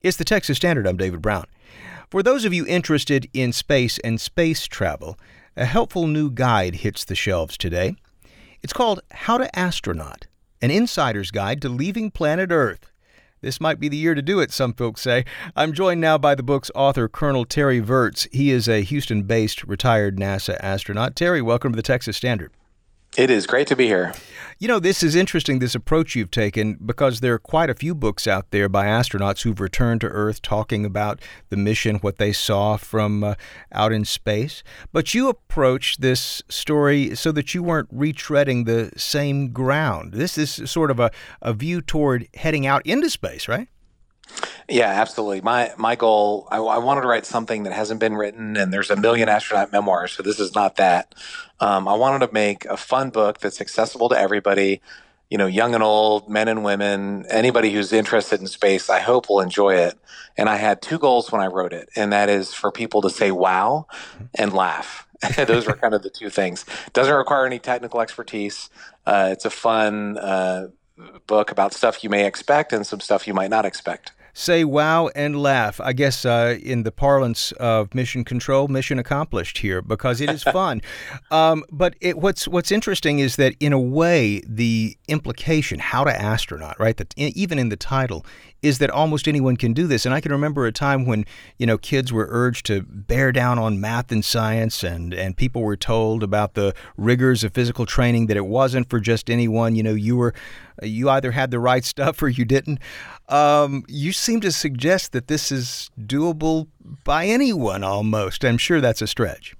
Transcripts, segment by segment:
It's the Texas Standard. I'm David Brown. For those of you interested in space and space travel, a helpful new guide hits the shelves today. It's called How to Astronaut, an insider's guide to leaving planet Earth. This might be the year to do it, some folks say. I'm joined now by the book's author, Colonel Terry Virts. He is a Houston-based retired NASA astronaut. Terry, welcome to the Texas Standard. It is great to be here. You know, this is interesting, this approach you've taken, because there are quite a few books out there by astronauts who've returned to Earth talking about the mission, what they saw from out in space. But you approached this story so that you weren't retreading the same ground. This is sort of a view toward heading out into space, right? Yeah, absolutely. My goal, I wanted to write something that hasn't been written, and there's a million astronaut memoirs, so this is not that. I wanted to make a fun book that's accessible to everybody, you know, young and old, men and women, anybody who's interested in space, I hope will enjoy it. And I had two goals when I wrote it, and that is for people to say wow and laugh. Those were kind of the two things. Doesn't require any technical expertise. It's a fun book about stuff you may expect and some stuff you might not expect. Say wow and laugh. I guess in the parlance of mission control, mission accomplished here, because it is fun. But what's interesting is that in a way, the implication, how to astronaut, right? That even in the title, is that almost anyone can do this. And I can remember a time when, you know, kids were urged to bear down on math and science, and people were told about the rigors of physical training, that it wasn't for just anyone. You know, you either had the right stuff or you didn't. You seem to suggest that this is doable by anyone almost. I'm sure that's a stretch.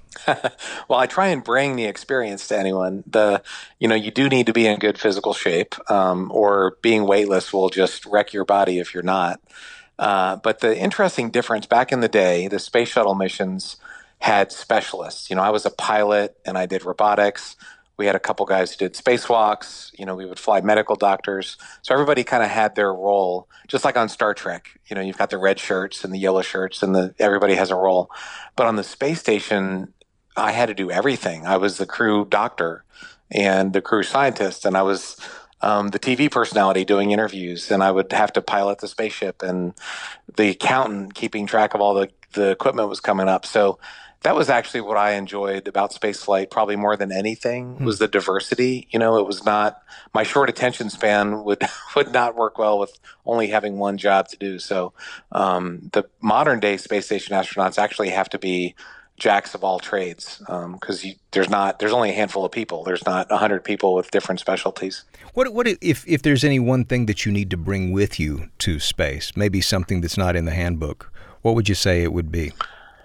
Well, I try and bring the experience to anyone. You do need to be in good physical shape, or being weightless will just wreck your body if you're not. But the interesting difference, back in the day, the space shuttle missions had specialists. You know, I was a pilot and I did robotics. We had a couple guys who did spacewalks. You know, we would fly medical doctors. So everybody kind of had their role, just like on Star Trek. You know, you've got the red shirts and the yellow shirts, and everybody has a role. But on the space station, I had to do everything. I was the crew doctor and the crew scientist, and I was the TV personality doing interviews, and I would have to pilot the spaceship, and the accountant keeping track of all the equipment was coming up. So that was actually what I enjoyed about spaceflight, probably more than anything, was the diversity. You know, it was not, my short attention span would not work well with only having one job to do. So the modern day space station astronauts actually have to be jacks of all trades, because there's only a handful of people. There's not 100 people with different specialties. What if there's any one thing that you need to bring with you to space, maybe something that's not in the handbook, what would you say it would be?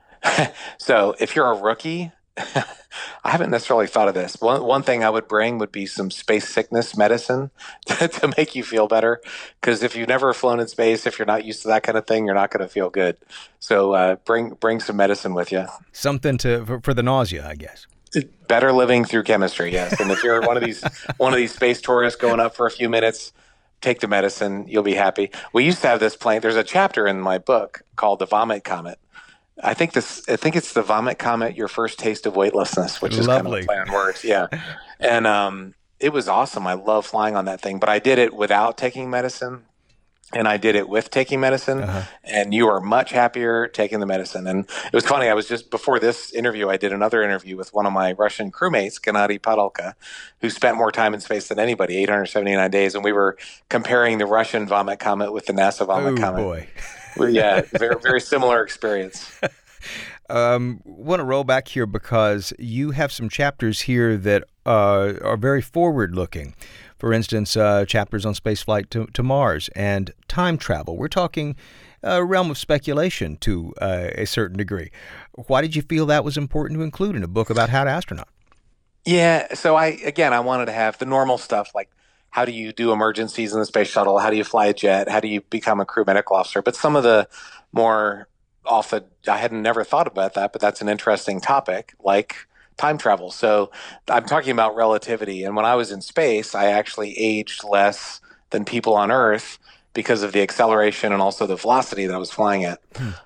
So if you're a rookie, I haven't necessarily thought of this. One thing I would bring would be some space sickness medicine to make you feel better. Because if you've never flown in space, if you're not used to that kind of thing, you're not going to feel good. So bring some medicine with you. Something for the nausea, I guess. Better living through chemistry, yes. And if you're one of these space tourists going up for a few minutes, take the medicine. You'll be happy. We used to have this plane. There's a chapter in my book called The Vomit Comet. I think it's the Vomit Comet, your first taste of weightlessness, which is lovely. Kind of a play on words. Yeah. And it was awesome. I love flying on that thing, but I did it without taking medicine, and I did it with taking medicine, and you are much happier taking the medicine. And it was funny. I was just, before this interview, I did another interview with one of my Russian crewmates, Gennady Padalka, who spent more time in space than anybody, 879 days. And we were comparing the Russian Vomit Comet with the NASA Vomit Comet. Oh, boy. Yeah, very, very similar experience. Want to roll back here because you have some chapters here that are very forward-looking. For instance, chapters on spaceflight to Mars and time travel. We're talking a realm of speculation to a certain degree. Why did you feel that was important to include in a book about how to astronaut? Yeah, so I wanted to have the normal stuff, like how do you do emergencies in the space shuttle? How do you fly a jet? How do you become a crew medical officer? But some of the more I hadn't never thought about that, but that's an interesting topic, like time travel. So I'm talking about relativity. And when I was in space, I actually aged less than people on Earth because of the acceleration and also the velocity that I was flying at.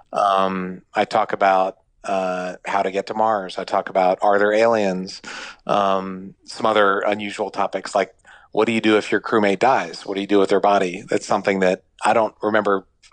I talk about how to get to Mars. I talk about, are there aliens? Some other unusual topics, like what do you do if your crewmate dies? What do you do with their body? That's something that I don't remember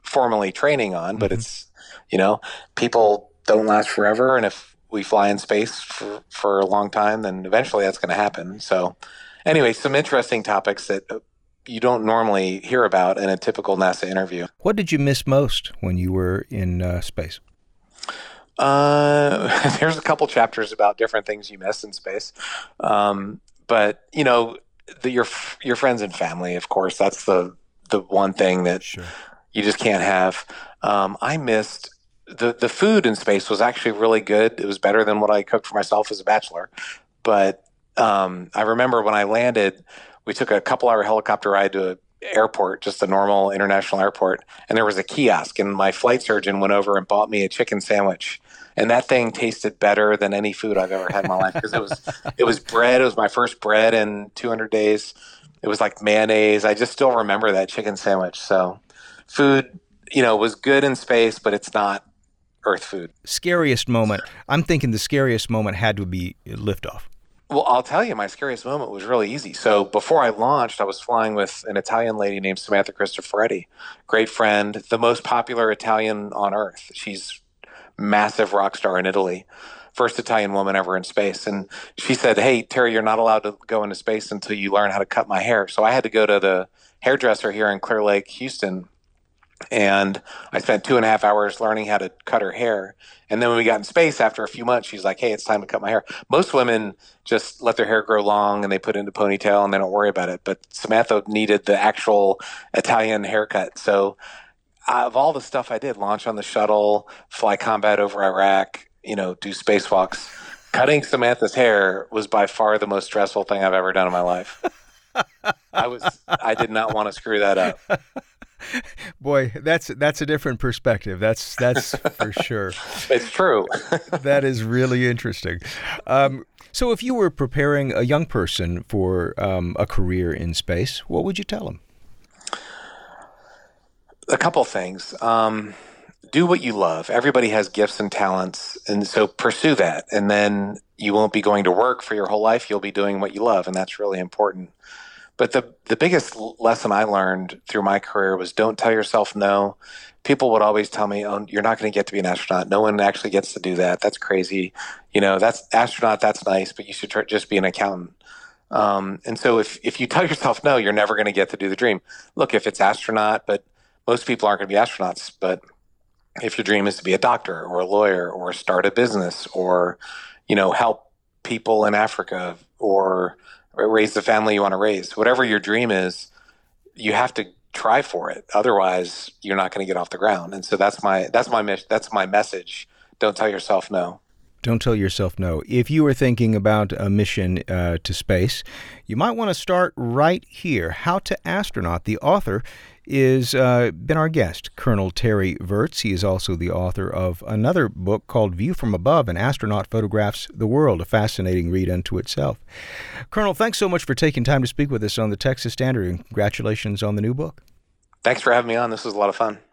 formally training on, but it's, people don't last forever. And if we fly in space for a long time, then eventually that's going to happen. So anyway, some interesting topics that you don't normally hear about in a typical NASA interview. What did you miss most when you were in space? There's a couple chapters about different things you miss in space. But your friends and family, of course, that's the one thing that you just can't have. I missed the food in space was actually really good. It was better than what I cooked for myself as a bachelor. But I remember when I landed, we took a couple-hour helicopter ride to an airport, just a normal international airport, and there was a kiosk, and my flight surgeon went over and bought me a chicken sandwich. And that thing tasted better than any food I've ever had in my life, because it was bread. It was my first bread in 200 days. It was like mayonnaise. I just still remember that chicken sandwich. So food, was good in space, but it's not Earth food. Scariest moment. I'm thinking the scariest moment had to be liftoff. Well, I'll tell you, my scariest moment was really easy. So before I launched, I was flying with an Italian lady named Samantha Cristoforetti, great friend, the most popular Italian on Earth. She's massive rock star in Italy, first Italian woman ever in space. And she said, "Hey, Terry, you're not allowed to go into space until you learn how to cut my hair." So I had to go to the hairdresser here in Clear Lake, Houston. And I spent 2.5 hours learning how to cut her hair. And then when we got in space, after a few months, she's like, "Hey, it's time to cut my hair." Most women just let their hair grow long and they put it in a ponytail and they don't worry about it. But Samantha needed the actual Italian haircut. So of all the stuff I did, launch on the shuttle, fly combat over Iraq, do spacewalks, cutting Samantha's hair was by far the most stressful thing I've ever done in my life. I did not want to screw that up. Boy, that's a different perspective. That's for sure. It's true. That is really interesting. So if you were preparing a young person for a career in space, what would you tell them? A couple things. Do what you love. Everybody has gifts and talents, and so pursue that. And then you won't be going to work for your whole life. You'll be doing what you love, and that's really important. But the biggest lesson I learned through my career was don't tell yourself no. People would always tell me, "Oh, you're not going to get to be an astronaut. No one actually gets to do that. That's crazy. That's astronaut. That's nice, but you should just be an accountant." And so if you tell yourself no, you're never going to get to do the dream. Look, if it's astronaut, but most people aren't going to be astronauts. But if your dream is to be a doctor or a lawyer or start a business or, help people in Africa or raise the family you want to raise, whatever your dream is, you have to try for it. Otherwise, you're not going to get off the ground. And so that's my message. Don't tell yourself no. Don't tell yourself no. If you are thinking about a mission to space, you might want to start right here. How to Astronaut. The author is been our guest, Colonel Terry Virts. He is also the author of another book called View from Above, An Astronaut Photographs the World, a fascinating read unto itself. Colonel, thanks so much for taking time to speak with us on the Texas Standard, and congratulations on the new book. Thanks for having me on. This was a lot of fun.